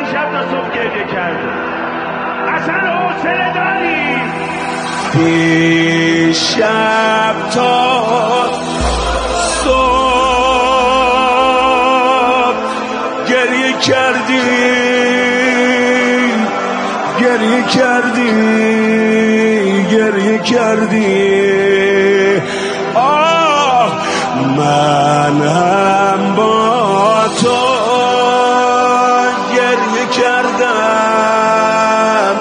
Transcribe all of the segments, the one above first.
شب تا صبح گریه کرده. اصلا حوصله داری؟ شب تا صبح گریه کردی، گریه کردی، گریه کردی. آه من هم با تو گریه کردم،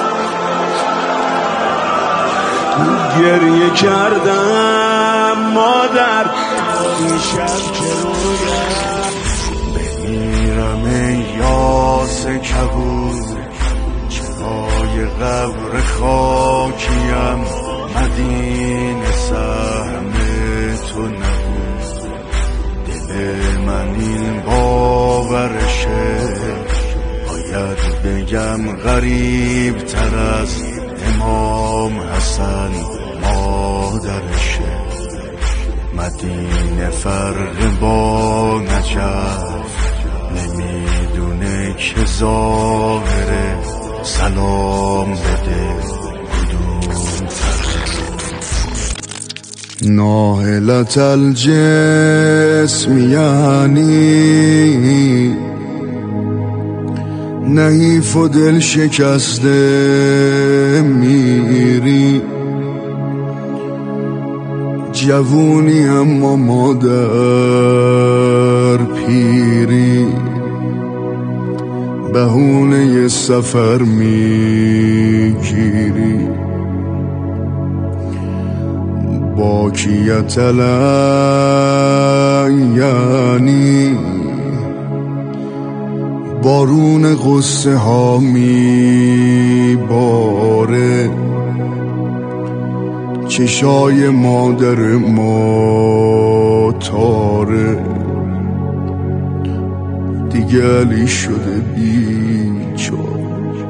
گریه کردم مادر. این شب که رویم بمیرم ای یاس کبود، چرای قبر خاکیم مدینه سهم تو نبود. دل من این باورشه، باید بگم غریب تر از امام حسن مادرشه. مدینه فرق با نجف نمیدونه که ظاهره، سلام بده کدوم طرف. ناهلت الجسم یعنی نحیف و دل شکسته میری، جوونی اما مادر پیری. بهونه سفر میگیری، باکیت یعنی بارون غصه ها میباره، چشای مادر ما تاره. دیگه علی شده بیچاره،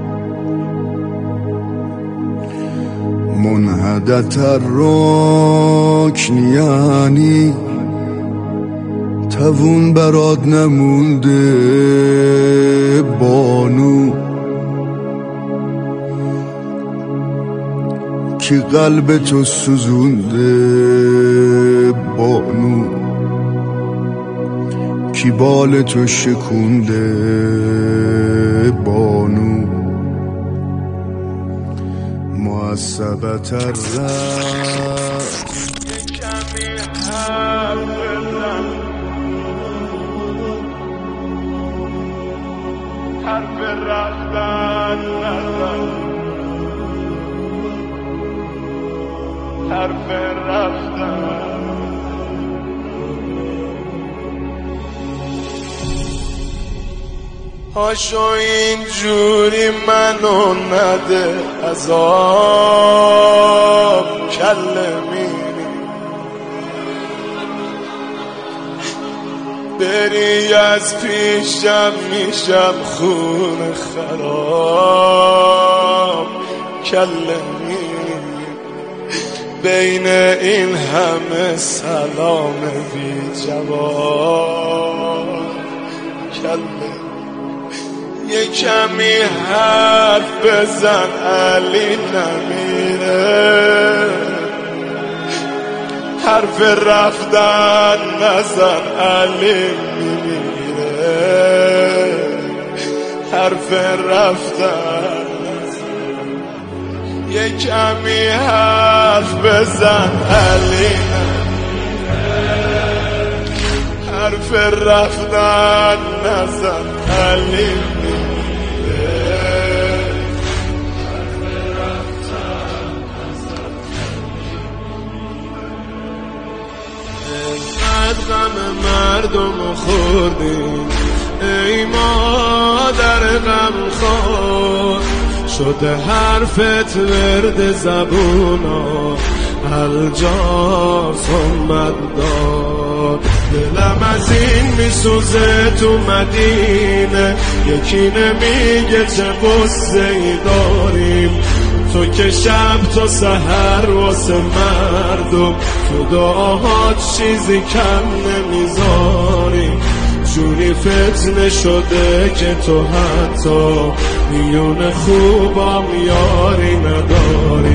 منحدت الرکن یعنی توون برات نمونده بانو، که قلب تو سوزونده بانو، کی بال تو شکونده بانو. معصبت الرأس کمی حرف بزن، حرف رفتن نزن، حرف رفتن. هاشو اینجوری منو نده عذاب، کله میری بری از پیشم میشم خون خراب، کله میری بین این همه سلام بی جواب، کله. یه کمی حرف بزن علی نمیره، حرف رفتن نزن علی میمیره، حرف رفتن نزن. یه کمی حرف بزن علی نمیره، حرف رفتن نزن علی غم مردم خوردیم، ای مادر غم خور شده حرفت ورد زبونا، الجاس اومد داد. دلم از این میسوزه تو مدینه، یکی نمیگه چه قصه ای داریم. تو که شب تا سحر واسه مردم، تو دعاهات چیزی کم نمیذاری. جونی فتنه شده که تو حتی میون خوبام یاری نداری.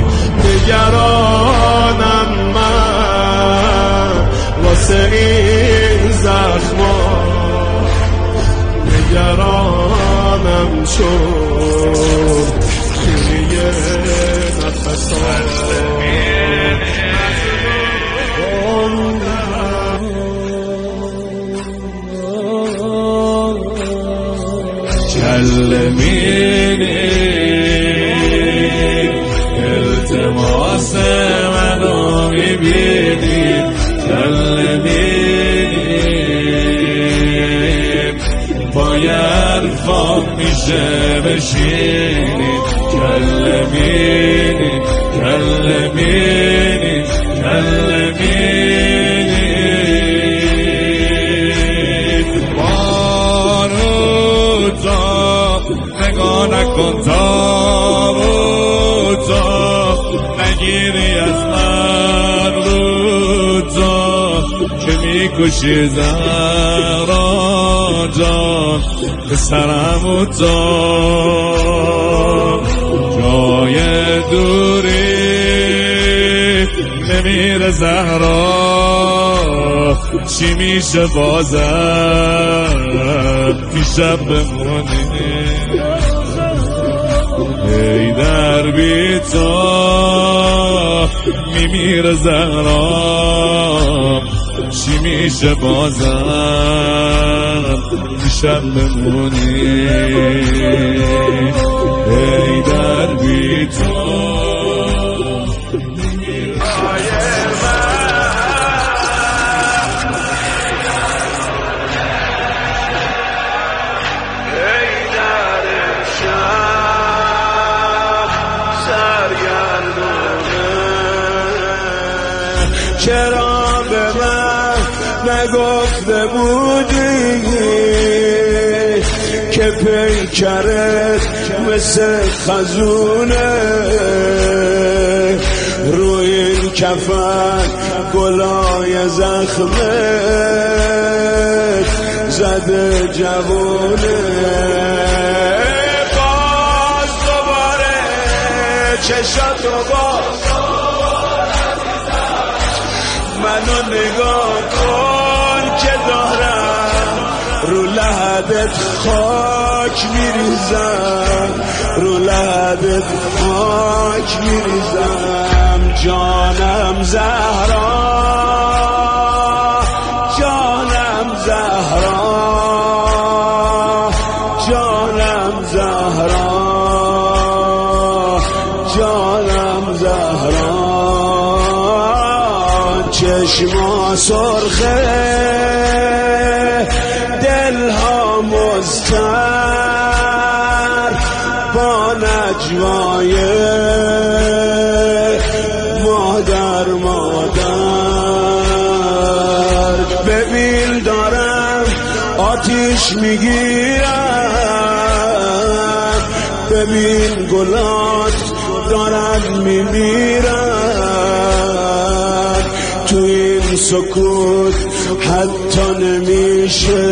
نگرانم من واسه این زخما، نگرانم چون خیلی نفسام. کلمینی التماس منو میبینی، کلمینی پای حرفام میشه بشینی، کلمینی کلمینی کلمینی نگاه نکن تابوتا، نگیری از من روتا که میکشی زهرا جان به سرم تا جای دوری نمیره زهرا، چی میشه بازم پیشم بمونی ای در بی تو میمیره زهرا، چی میشه بازم پیشم بمونی ای در بی تو. چرا به من نگفته بودی که پیکرت مثل خزونه، روی این کفن گلای زخمت زده جوونه. باز دوباره چشاتو باز منو نگاه کن که دارم رو لحدت خاک میریزم، رو لحدت خاک میریزم. جانم زهرا، جانم زهرا، جانم زهرا، جانم زهرا. چشما سرخه دلها مضطر با نجوای مادر مادر. ببین دارم آتیش میگیرم، ببین گلات دارن میمیرن، تو این سکوت حتی نمیشه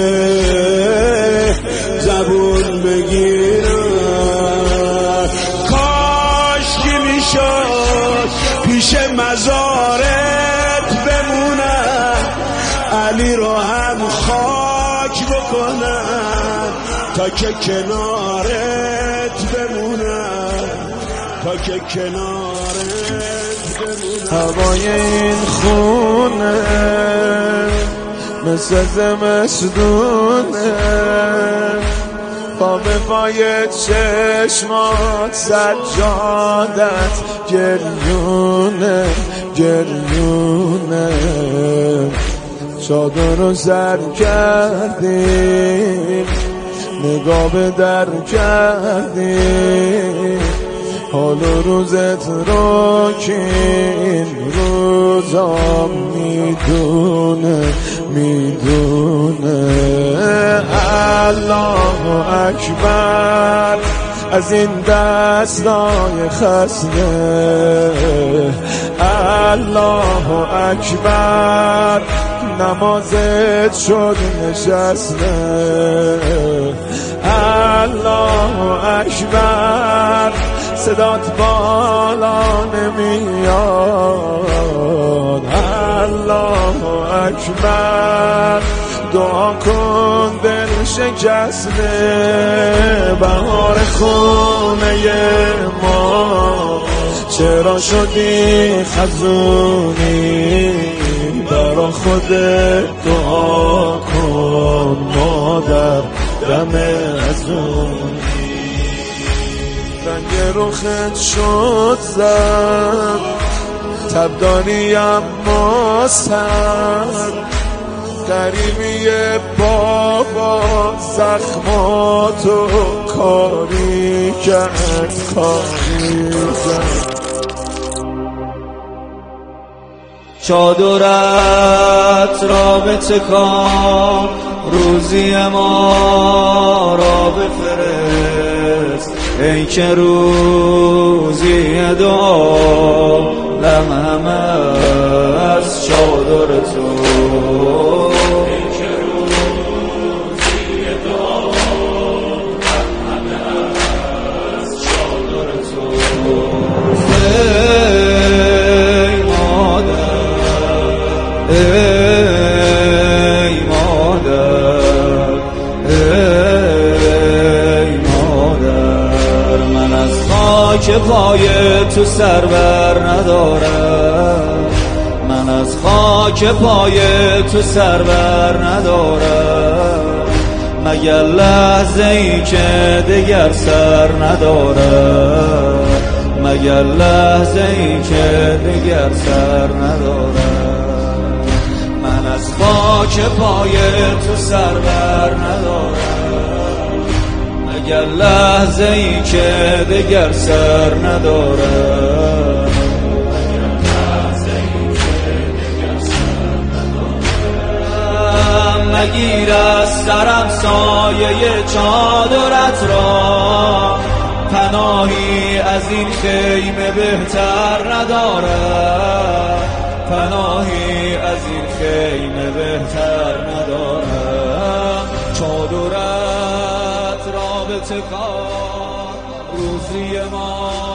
زبون بگیرم. کاش که میشد پیش مزارت بمونم، علی رو هم خاک بکنم تا که کنارت بمونم، تا که کنارت بمونم. هوای این خونه مثل زمستونه، با پای چشمات سجادت گریونه گریونه. چادر رو سر کردیم، نگاه به در کردیم، حال و روزت رو که این روزا میدونه میدونه. الله اکبر از این دستای خسته، الله اکبر نمازت شد نشسته. الله اکبر صدات بالا نمیاد. الله اکبر دعا کن دل شکسته. بهار خونه ما چرا شدی خزونی؟ برا خودت دعا کن مادر دم ازونی. رنگ رخت شد زد تبدانی اما سر. غریبی بابا زخماتو کاری کرد کاری کرد. چادرت را بتکان روزی ما را بفرست. ای که روزی دعا لمهم از چادر تو. ای مادر من از خاک پای تو سر بر ندارم. من از خاک پای تو سر بر ندارم. مگر لحظه ای که دگر سر ندارم. مگر لحظه ای که دگر سر ندارم. من از خاک پای تو سر بر ندارم. مگر لحظه ای که دگر سر ندارم. مگیر از سرم سایه چادرت را. پناهی از این خیمه بهتر ندارم. پناهی از این خیمه بهتر ندارم. چادرت را بتکان روزی ما